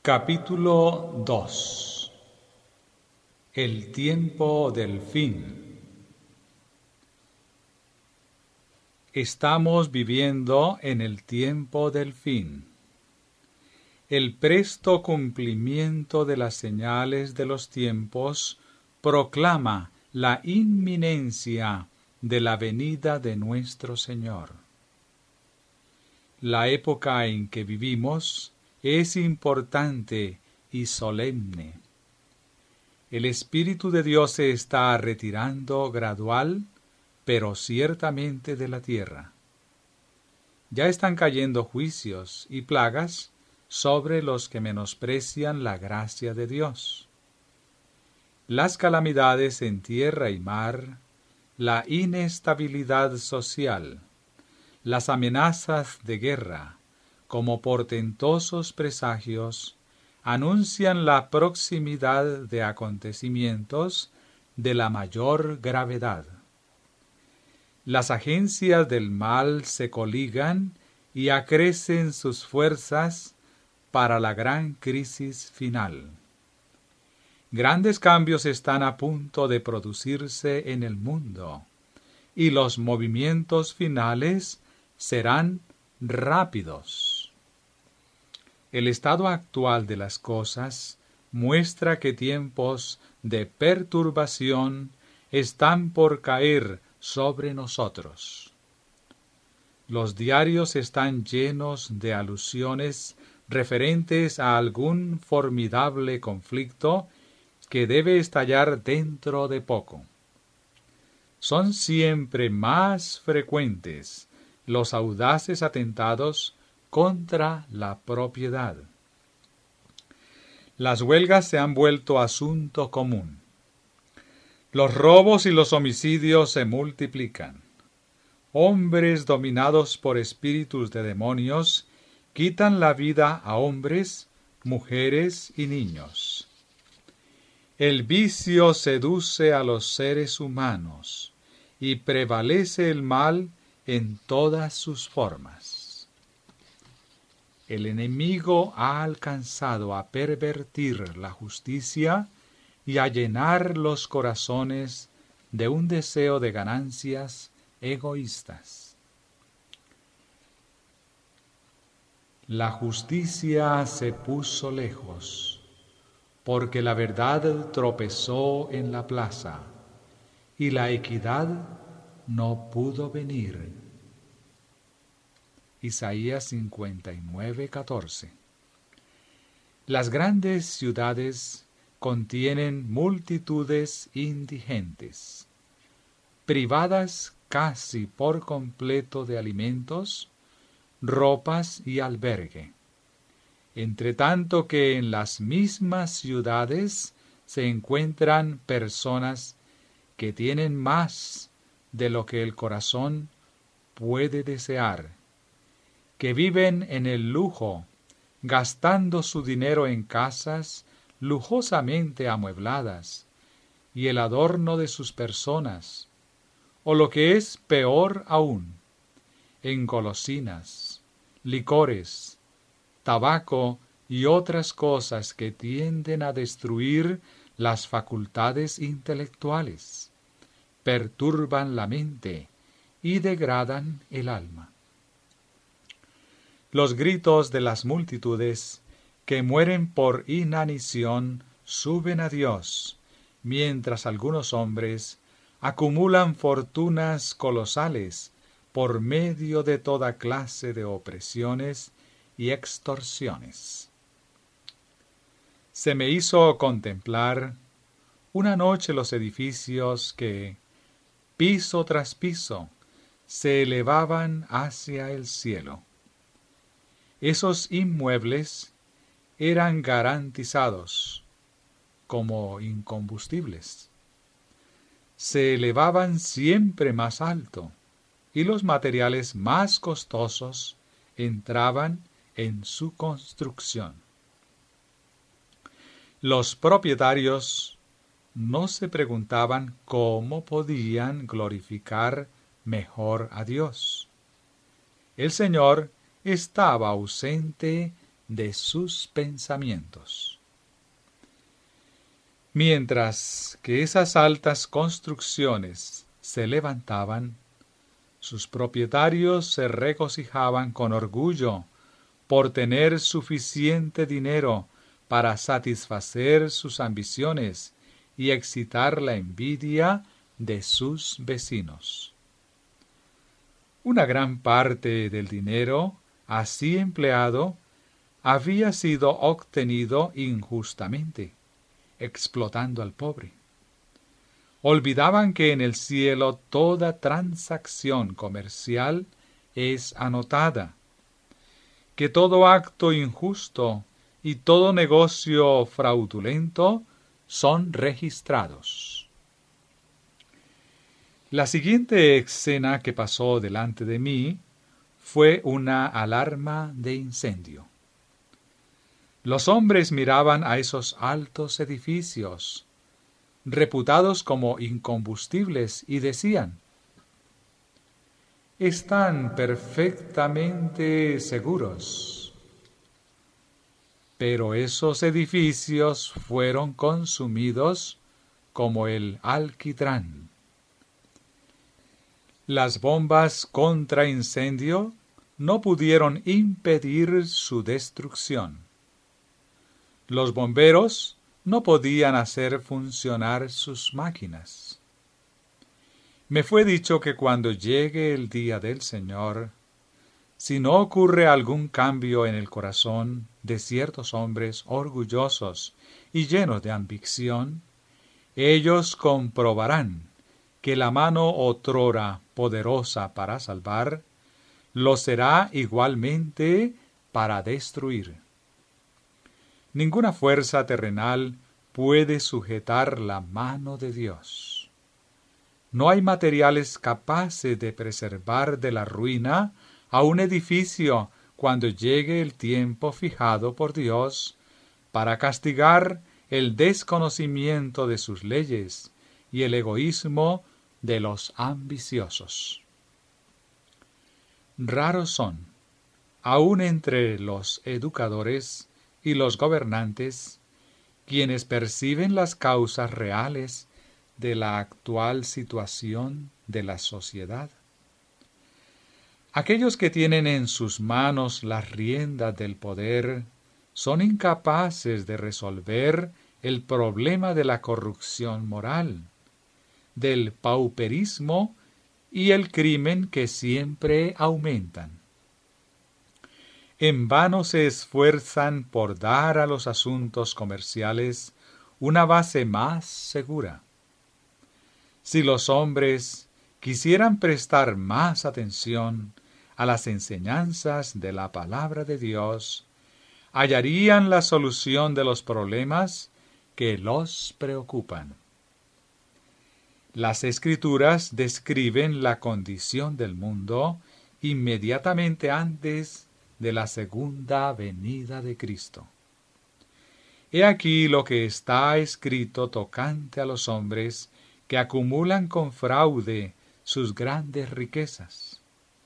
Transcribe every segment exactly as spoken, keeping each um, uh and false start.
Capítulo dos. El tiempo del fin. Estamos viviendo en el tiempo del fin. El presto cumplimiento de las señales de los tiempos proclama la inminencia de la venida de nuestro Señor. La época en que vivimos es importante y solemne. El Espíritu de Dios se está retirando gradual, pero ciertamente de la tierra. Ya están cayendo juicios y plagas sobre los que menosprecian la gracia de Dios. Las calamidades en tierra y mar, la inestabilidad social, las amenazas de guerra, como portentosos presagios, anuncian la proximidad de acontecimientos de la mayor gravedad. Las agencias del mal se coligan y acrecen sus fuerzas para la gran crisis final. Grandes cambios están a punto de producirse en el mundo, y los movimientos finales serán rápidos. El estado actual de las cosas muestra que tiempos de perturbación están por caer sobre nosotros. Los diarios están llenos de alusiones referentes a algún formidable conflicto que debe estallar dentro de poco. Son siempre más frecuentes los audaces atentados contra la propiedad. Las huelgas se han vuelto asunto común. Los robos y los homicidios se multiplican. Hombres dominados por espíritus de demonios quitan la vida a hombres, mujeres y niños. El vicio seduce a los seres humanos y prevalece el mal en todas sus formas. El enemigo ha alcanzado a pervertir la justicia y a llenar los corazones de un deseo de ganancias egoístas. La justicia se puso lejos, porque la verdad tropezó en la plaza, y la equidad no pudo venir. Isaías cincuenta y nueve, catorce. Las grandes ciudades contienen multitudes indigentes, privadas casi por completo de alimentos, ropas y albergue. Entre tanto que en las mismas ciudades se encuentran personas que tienen más de lo que el corazón puede desear, que viven en el lujo, gastando su dinero en casas lujosamente amuebladas, y el adorno de sus personas, o lo que es peor aún, en golosinas, licores, tabaco y otras cosas que tienden a destruir las facultades intelectuales, perturban la mente y degradan el alma. Los gritos de las multitudes que mueren por inanición suben a Dios, mientras algunos hombres acumulan fortunas colosales por medio de toda clase de opresiones y extorsiones. Se me hizo contemplar una noche los edificios que, piso tras piso, se elevaban hacia el cielo. Esos inmuebles eran garantizados como incombustibles. Se elevaban siempre más alto y los materiales más costosos entraban en su construcción. Los propietarios no se preguntaban cómo podían glorificar mejor a Dios. El Señor estaba ausente de sus pensamientos. Mientras que esas altas construcciones se levantaban, sus propietarios se regocijaban con orgullo por tener suficiente dinero para satisfacer sus ambiciones y excitar la envidia de sus vecinos. Una gran parte del dinero así empleado había sido obtenido injustamente, explotando al pobre. Olvidaban que en el cielo toda transacción comercial es anotada, que todo acto injusto y todo negocio fraudulento son registrados. La siguiente escena que pasó delante de mí fue una alarma de incendio. Los hombres miraban a esos altos edificios, reputados como incombustibles, y decían: están perfectamente seguros. Pero esos edificios fueron consumidos como el alquitrán. Las bombas contra incendio no pudieron impedir su destrucción. Los bomberos no podían hacer funcionar sus máquinas. Me fue dicho que cuando llegue el día del Señor, si no ocurre algún cambio en el corazón de ciertos hombres orgullosos y llenos de ambición, ellos comprobarán que la mano otrora poderosa para salvar, lo será igualmente para destruir. Ninguna fuerza terrenal puede sujetar la mano de Dios. No hay materiales capaces de preservar de la ruina a un edificio cuando llegue el tiempo fijado por Dios para castigar el desconocimiento de sus leyes y el egoísmo de los ambiciosos. Raros son, aun entre los educadores y los gobernantes, quienes perciben las causas reales de la actual situación de la sociedad. Aquellos que tienen en sus manos las riendas del poder son incapaces de resolver el problema de la corrupción moral, del pauperismo y el crimen que siempre aumentan. En vano se esfuerzan por dar a los asuntos comerciales una base más segura. Si los hombres quisieran prestar más atención a las enseñanzas de la palabra de Dios, hallarían la solución de los problemas que los preocupan. Las Escrituras describen la condición del mundo inmediatamente antes de la segunda venida de Cristo. He aquí lo que está escrito tocante a los hombres que acumulan con fraude sus grandes riquezas.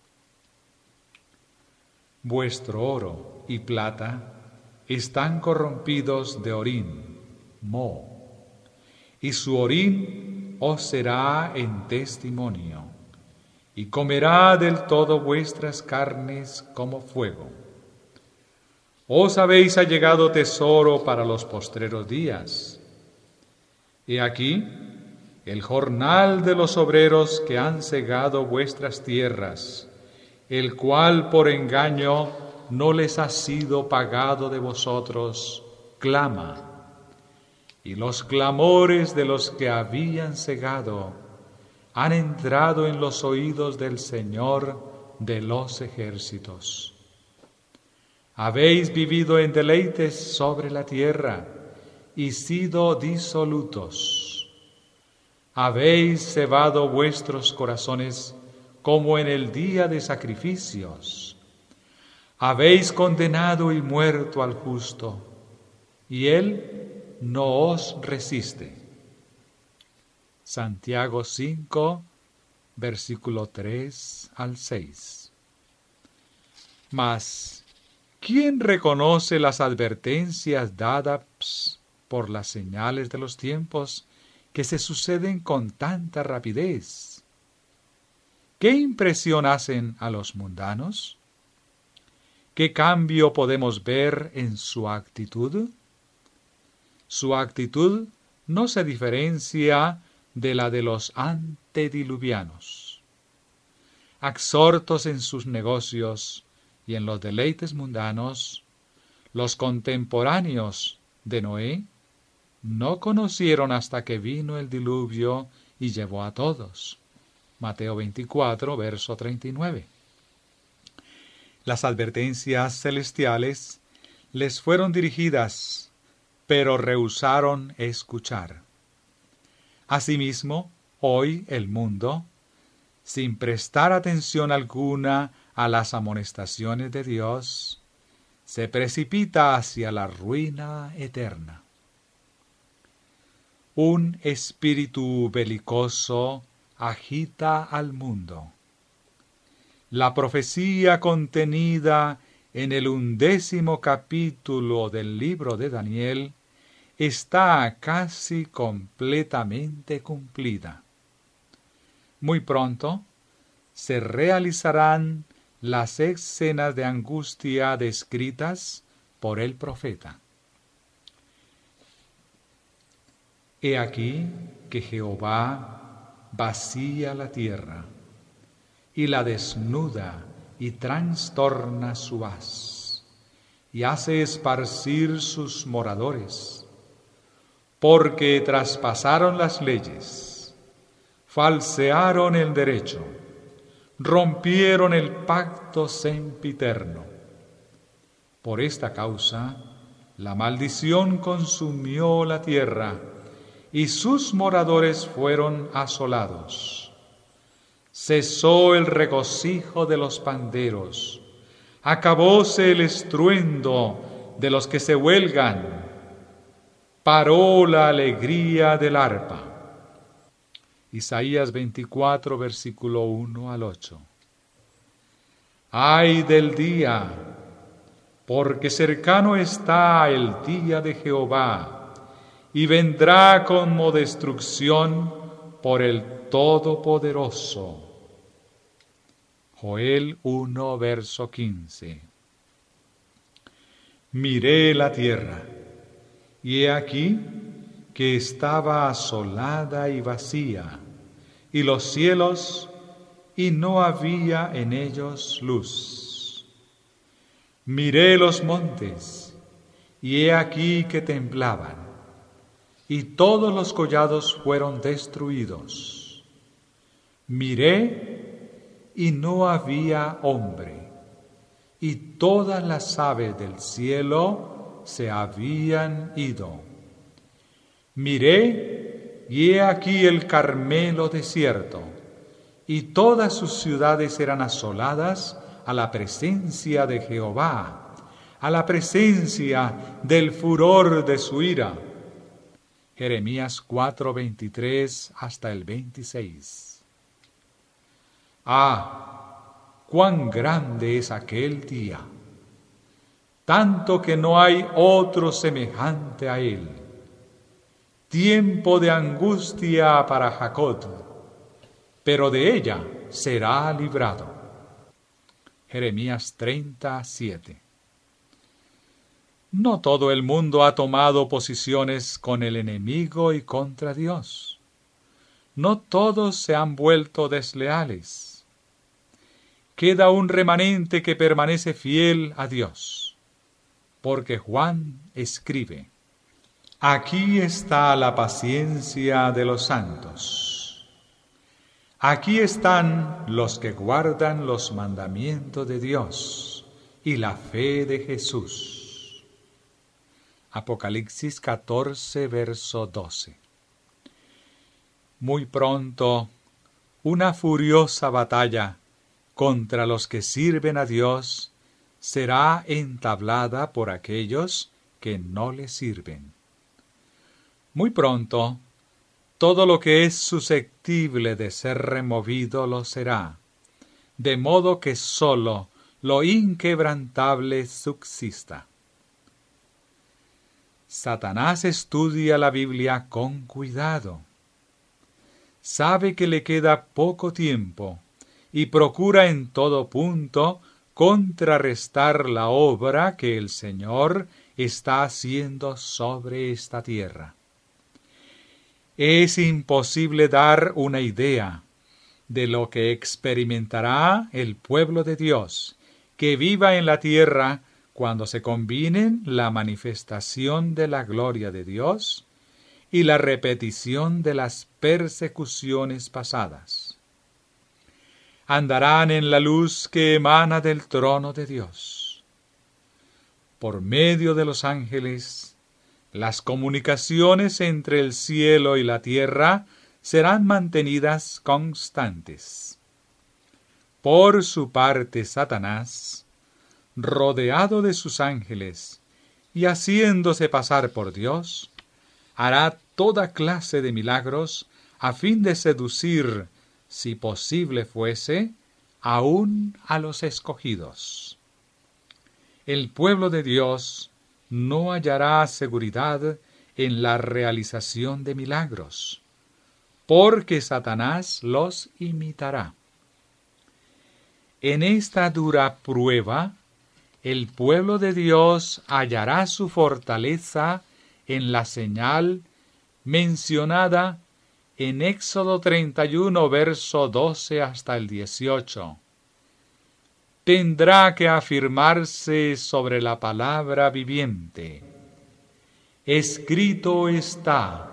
Vuestro oro y plata están corrompidos de orín, moho, y su orín os será en testimonio, y comerá del todo vuestras carnes como fuego. Os habéis allegado tesoro para los postreros días. He aquí el jornal de los obreros que han segado vuestras tierras, el cual por engaño no les ha sido pagado de vosotros, clama. Y los clamores de los que habían segado han entrado en los oídos del Señor de los ejércitos. Habéis vivido en deleites sobre la tierra y sido disolutos. Habéis cebado vuestros corazones como en el día de sacrificios. Habéis condenado y muerto al justo, y él no os resiste. Santiago cinco, versículo tres al seis. Mas ¿Quién reconoce las advertencias dadas por las señales de los tiempos que se suceden con tanta rapidez? ¿Qué impresión hacen a los mundanos? ¿Qué cambio podemos ver en su actitud? Su actitud no se diferencia de la de los antediluvianos. Absortos en sus negocios y en los deleites mundanos, los contemporáneos de Noé no conocieron hasta que vino el diluvio y llevó a todos. Mateo veinticuatro, verso treinta y nueve. Las advertencias celestiales les fueron dirigidas, pero rehusaron escuchar. Asimismo, hoy el mundo, sin prestar atención alguna a las amonestaciones de Dios, se precipita hacia la ruina eterna. Un espíritu belicoso agita al mundo. La profecía contenida en el undécimo capítulo del libro de Daniel está casi completamente cumplida. Muy pronto se realizarán las escenas de angustia descritas por el profeta. He aquí que Jehová vacía la tierra y la desnuda y trastorna su haz, y hace esparcir sus moradores, porque traspasaron las leyes, falsearon el derecho, rompieron el pacto sempiterno. Por esta causa, la maldición consumió la tierra, y sus moradores fueron asolados. Cesó el regocijo de los panderos, acabóse el estruendo de los que se huelgan, paró la alegría del arpa. Isaías veinticuatro, versículo uno al ocho. Ay del día, porque cercano está el día de Jehová, y vendrá como destrucción por el Todopoderoso. Joel uno, verso quince. Miré la tierra, y he aquí que estaba asolada y vacía, y los cielos, y no había en ellos luz. Miré los montes, y he aquí que temblaban, y todos los collados fueron destruidos. Miré, y no había hombre, y todas las aves del cielo se habían ido. Miré, y he aquí el Carmelo desierto, y todas sus ciudades eran asoladas a la presencia de Jehová, a la presencia del furor de su ira. Jeremías cuatro, veintitrés hasta el veintiséis. Ah, cuán grande es aquel día, tanto que no hay otro semejante a él. Tiempo de angustia para Jacob, pero de ella será librado. Jeremías treinta, siete. No todo el mundo ha tomado posiciones con el enemigo y contra Dios. No todos se han vuelto desleales. Queda un remanente que permanece fiel a Dios, porque Juan escribe: aquí está la paciencia de los santos. Aquí están los que guardan los mandamientos de Dios y la fe de Jesús. Apocalipsis catorce, verso doce. Muy pronto, una furiosa batalla contra los que sirven a Dios será entablada por aquellos que no le sirven. Muy pronto, todo lo que es susceptible de ser removido lo será, de modo que sólo lo inquebrantable subsista. Satanás estudia la Biblia con cuidado. Sabe que le queda poco tiempo y procura en todo punto contrarrestar la obra que el Señor está haciendo sobre esta tierra. Es imposible dar una idea de lo que experimentará el pueblo de Dios que viva en la tierra cuando se combinen la manifestación de la gloria de Dios y la repetición de las persecuciones pasadas. Andarán en la luz que emana del trono de Dios. Por medio de los ángeles, las comunicaciones entre el cielo y la tierra serán mantenidas constantes. Por su parte, Satanás, rodeado de sus ángeles y haciéndose pasar por Dios, hará toda clase de milagros a fin de seducir, si posible fuese, aún a los escogidos. El pueblo de Dios no hallará seguridad en la realización de milagros, porque Satanás los imitará. En esta dura prueba, el pueblo de Dios hallará su fortaleza en la señal mencionada en Éxodo treinta y uno, verso doce hasta el dieciocho. Tendrá que afirmarse sobre la palabra viviente. Escrito está.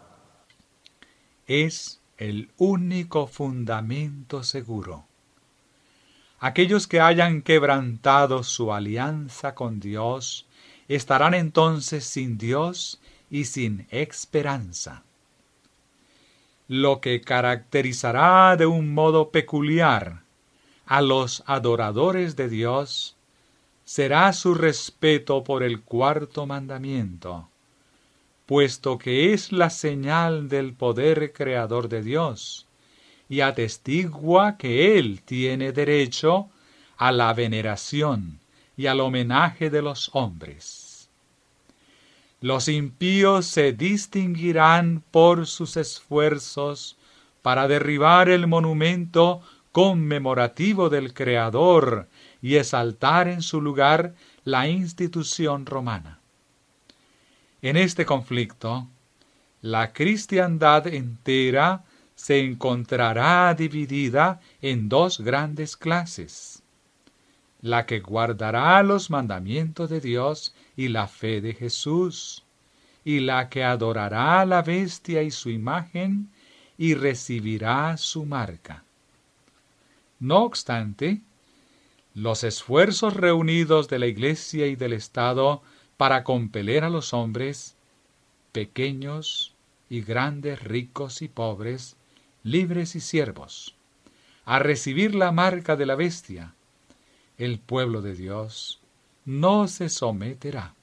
Es el único fundamento seguro. Aquellos que hayan quebrantado su alianza con Dios estarán entonces sin Dios y sin esperanza. Lo que caracterizará de un modo peculiar a los adoradores de Dios será su respeto por el cuarto mandamiento, puesto que es la señal del poder creador de Dios y atestigua que Él tiene derecho a la veneración y al homenaje de los hombres. Los impíos se distinguirán por sus esfuerzos para derribar el monumento conmemorativo del Creador y exaltar en su lugar la institución romana. En este conflicto, la cristiandad entera se encontrará dividida en dos grandes clases: la que guardará los mandamientos de Dios y la fe de Jesús, y la que adorará a la bestia y su imagen y recibirá su marca. No obstante, los esfuerzos reunidos de la Iglesia y del Estado para compeler a los hombres, pequeños y grandes, ricos y pobres, libres y siervos, a recibir la marca de la bestia, el pueblo de Dios no se someterá.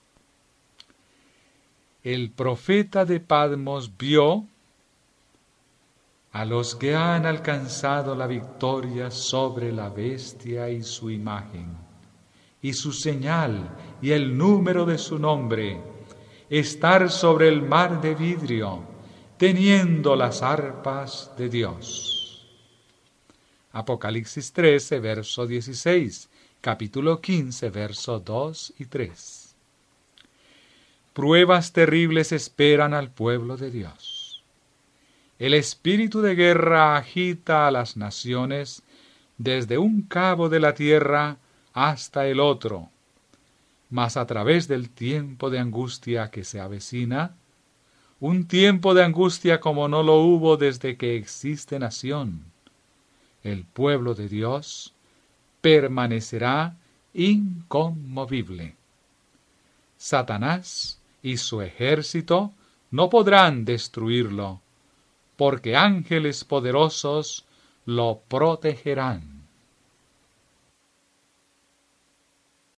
El profeta de Patmos vio a los que han alcanzado la victoria sobre la bestia y su imagen, y su señal y el número de su nombre, estar sobre el mar de vidrio, teniendo las arpas de Dios. Apocalipsis trece, verso dieciséis, capítulo quince, versos dos y tres. Pruebas terribles esperan al pueblo de Dios. El espíritu de guerra agita a las naciones desde un cabo de la tierra hasta el otro, mas a través del tiempo de angustia que se avecina, un tiempo de angustia como no lo hubo desde que existe nación, el pueblo de Dios permanecerá inconmovible. Satanás y su ejército no podrán destruirlo, porque ángeles poderosos lo protegerán.